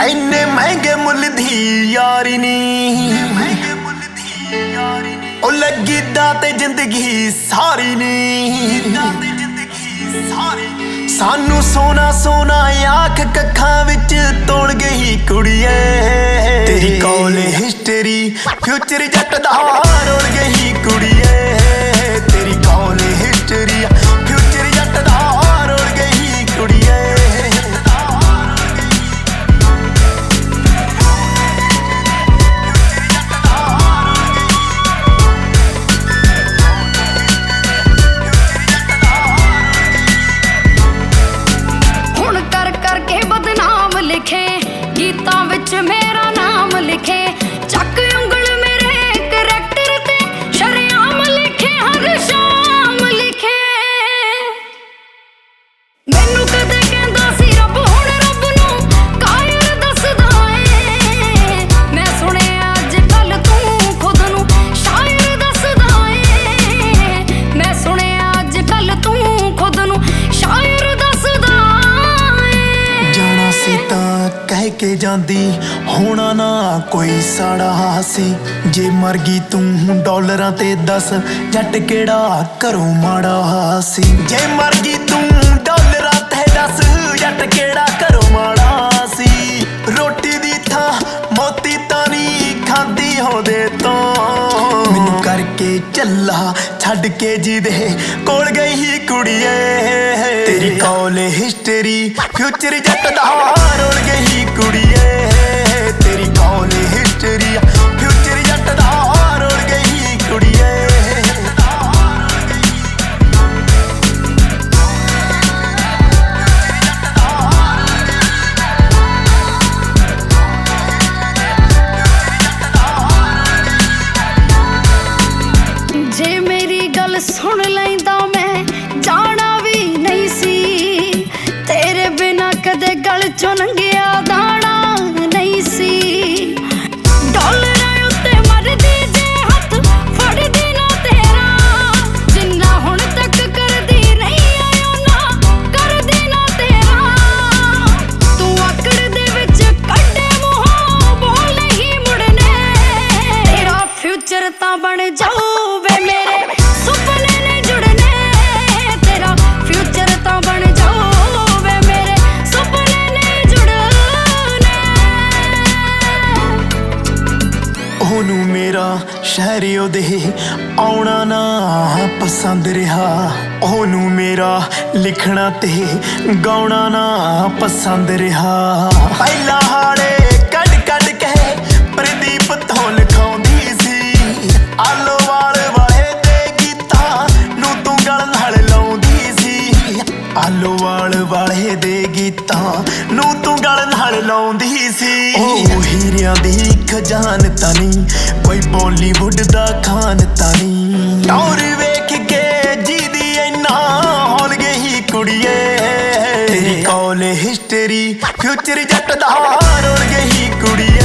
ਇੰਨੇ ਮਹਿੰਗੇ ਮੁੱਲ ਦੀ ਯਾਰੀ ਨੀ ਉਹ ਲੱਗੀ ਦਾ ਤੇ ਜ਼ਿੰਦਗੀ ਸਾਰੀ ਨੀ ਸਾਨੂੰ ਸੋਨਾ ਸੋਨਾ ਆਖ ਕੱਖਾਂ ਵਿੱਚ ਤੋੜ ਗਈ ਕੁੜੀਏ ਤੇਰੀ ਕਾਲ ਹਿਸਟਰੀ ਫਿਊਚਰ ਜੱਟ ਦਾ ਰੋੜ ਗਈ ਕੁੜੀਏ ਤੇਰੀ ਕਾਲ ਹਿਸਟਰੀ ਫਿਊਚਰ ਜੱਟ ਦਾ ਰੋੜ ਗਈ ਕੁੜੀਏ लिखे गीतां विच मेरा नाम लिखे चक उंगल मेरे करैक्टर ते शरेआम लिखे हर शाम लिखे मैनू कदे कहंदा सी रब हुण रब नूं कायर दसदा ए मैं सुणिया अज कल तू खुद नूं शायर दसदा ए मैं सुणिया अज कल तू खुद नूं शायर दसदा जाना सी तां कह के जांदी होना ना कोई साड़ा सी जे मर गई तू डॉलरां ते दस जट केड़ा घरों माड़ा सी जे मर गई तू डॉलरां ते दस जट केड़ा घरों माड़ा सी रोटी दी थां मोती तां नहीं खांदी होंदे तो मैनू करके चला छड्ड के जिदे कोल गई कुड़िए तेरी कॉल हिस्टरी फ्यूचर जट दा रोड़ गई कुड़िए तेरी कॉल हिस्टरी फ्यूचर जट दा रोड़ गई कुड़िए जे मेरी गल सुन लैंदा मैं जाना भी नहीं सी तेरे बिना कदे गल चों लंघिया दाना नहीं सी डॉलरां उत्ते मरदी जे हत्थ फड़दी ना तेरा जिन्ना हुण तक करदी नहीं आयो ना करदी ना तेरा तू आकड़ दे विच कड्डे मूंहों बोल नहीं मुड़ने तेरा फ्यूचर तां बन जाऊ वे मेरे सुपने ने जुड़ने तेरा फ्यूचर तां बन जाऊ वे मेरे सुपने ने जुड़ने ओनू मेरा शहर ओदे आउणा ना पसंद रहा ओनू मेरा लिखना ते गाउणा ना पसंद रहा पहला हाड़े कड कड के प्रदीप तो लिखाउंदी सी आलो वाले दे गीतां नू तू गल नाल लाउंदी सी आलो वाले दे गीतां नू तू गल नाल लाउंदी सी ओ हीरियां दी खजान तानी कोई बॉलीवुड दा खान तानी और वेख के जीदी इन्ना होल गई कुड़िए तेरी कॉल हिस्टरी फ्यूचर जट दा रोड़ गई कुड़िए